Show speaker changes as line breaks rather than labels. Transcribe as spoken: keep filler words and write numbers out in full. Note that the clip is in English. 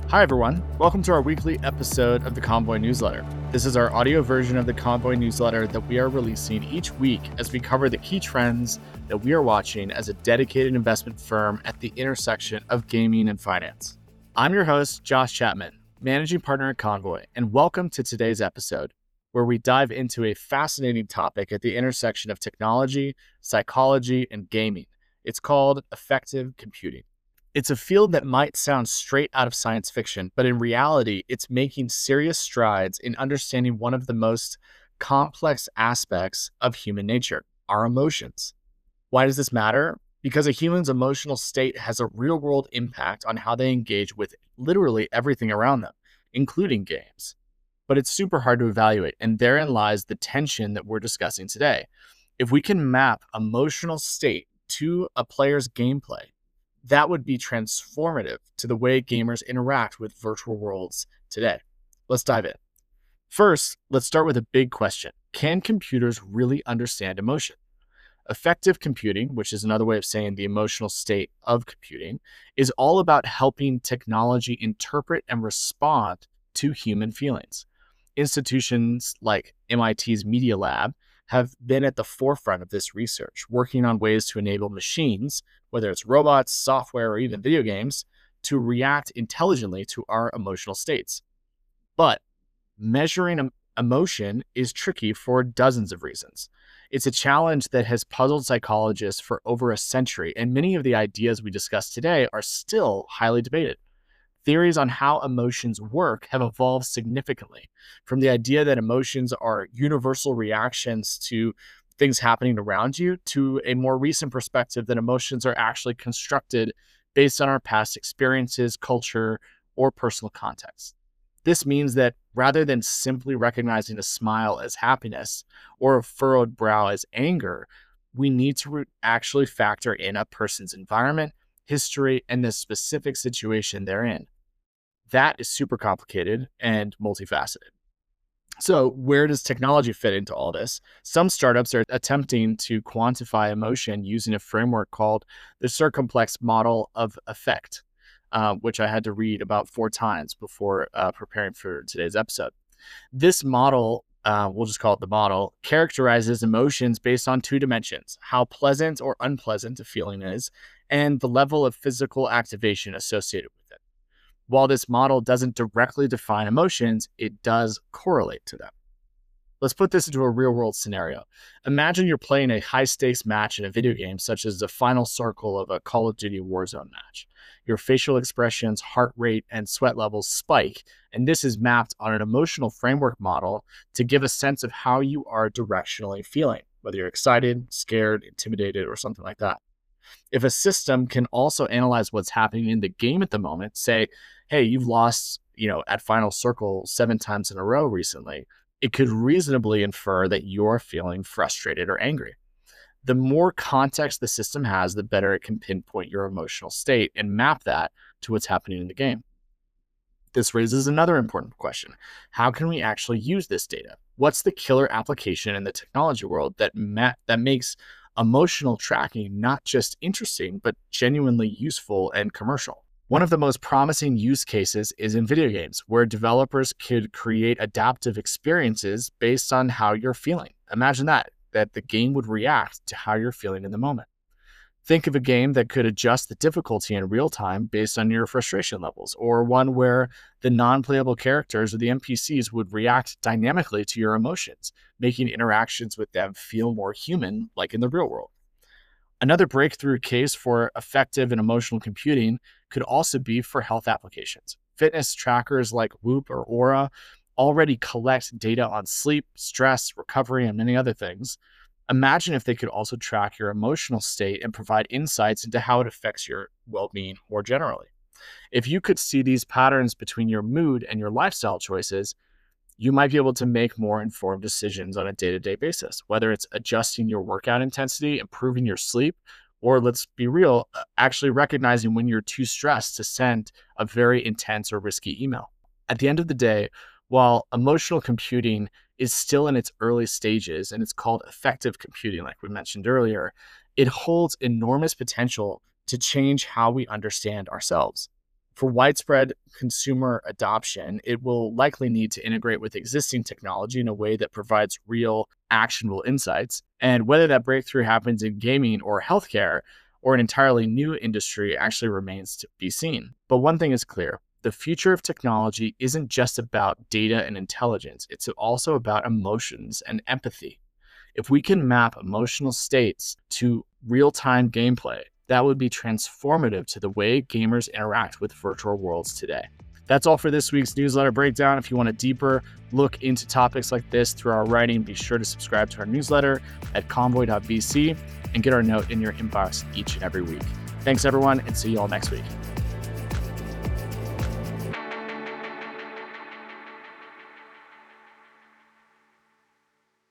Hi, everyone. Welcome to our weekly episode of the Convoy newsletter. This is our audio version of the Convoy newsletter that we are releasing each week as we cover the key trends that we are watching as a dedicated investment firm at the intersection of gaming and finance. I'm your host, Josh Chapman, managing partner at Convoy, and welcome to today's episode, where we dive into a fascinating topic at the intersection of technology, psychology, and gaming. It's called affective computing. It's a field that might sound straight out of science fiction, but in reality, it's making serious strides in understanding one of the most complex aspects of human nature, our emotions. Why does this matter? Because a human's emotional state has a real-world impact on how they engage with literally everything around them, including games. But it's super hard to evaluate, and therein lies the tension that we're discussing today. If we can map emotional state to a player's gameplay, that would be transformative to the way gamers interact with virtual worlds today. Let's dive in. First, let's start with a big question. Can computers really understand emotion? Affective computing, which is another way of saying the emotional state of computing, is all about helping technology interpret and respond to human feelings. Institutions like M I T's Media Lab have been at the forefront of this research, working on ways to enable machines, whether it's robots, software, or even video games, to react intelligently to our emotional states. But measuring emotion is tricky for dozens of reasons. It's a challenge that has puzzled psychologists for over a century, and many of the ideas we discuss today are still highly debated. Theories on how emotions work have evolved significantly, from the idea that emotions are universal reactions to things happening around you, to a more recent perspective that emotions are actually constructed based on our past experiences, culture, or personal context. This means that rather than simply recognizing a smile as happiness or a furrowed brow as anger, we need to actually factor in a person's environment, history, and the specific situation they're in. That is super complicated and multifaceted. So where does technology fit into all this? Some startups are attempting to quantify emotion using a framework called the Circumplex Model of Affect, uh, which I had to read about four times before uh, preparing for today's episode. This model, uh, we'll just call it the model, characterizes emotions based on two dimensions: how pleasant or unpleasant a feeling is, and the level of physical activation associated with it. While this model doesn't directly define emotions, it does correlate to them. Let's put this into a real-world scenario. Imagine you're playing a high-stakes match in a video game, such as the final circle of a Call of Duty Warzone match. Your facial expressions, heart rate, and sweat levels spike, and this is mapped on an emotional framework model to give a sense of how you are directionally feeling, whether you're excited, scared, intimidated, or something like that. If a system can also analyze what's happening in the game at the moment, say, hey, you've lost, you know, at Final Circle seven times in a row recently, it could reasonably infer that you're feeling frustrated or angry. The more context the system has, the better it can pinpoint your emotional state and map that to what's happening in the game. This raises another important question. How can we actually use this data? What's the killer application in the technology world that ma- that makes emotional tracking not just interesting, but genuinely useful and commercial? One of the most promising use cases is in video games, where developers could create adaptive experiences based on how you're feeling. Imagine that, that the game would react to how you're feeling in the moment. Think of a game that could adjust the difficulty in real time based on your frustration levels, or one where the non-playable characters or the N P Cs would react dynamically to your emotions, making interactions with them feel more human, like in the real world. Another breakthrough case for affective and emotional computing could also be for health applications. Fitness trackers like Whoop or Oura already collect data on sleep, stress, recovery, and many other things. Imagine if they could also track your emotional state and provide insights into how it affects your well-being more generally. If you could see these patterns between your mood and your lifestyle choices, you might be able to make more informed decisions on a day-to-day basis, whether it's adjusting your workout intensity, improving your sleep, or let's be real, actually recognizing when you're too stressed to send a very intense or risky email. At the end of the day, while emotional computing is still in its early stages and it's called affective computing, like we mentioned earlier, it holds enormous potential to change how we understand ourselves. For widespread consumer adoption, it will likely need to integrate with existing technology in a way that provides real, actionable insights. And whether that breakthrough happens in gaming or healthcare or an entirely new industry actually remains to be seen. But one thing is clear. The future of technology isn't just about data and intelligence. It's also about emotions and empathy. If we can map emotional states to real-time gameplay, that would be transformative to the way gamers interact with virtual worlds today. That's all for this week's newsletter breakdown. If you want a deeper look into topics like this through our writing, be sure to subscribe to our newsletter at convoy dot v c and get our note in your inbox each and every week. Thanks, everyone, and see you all next week.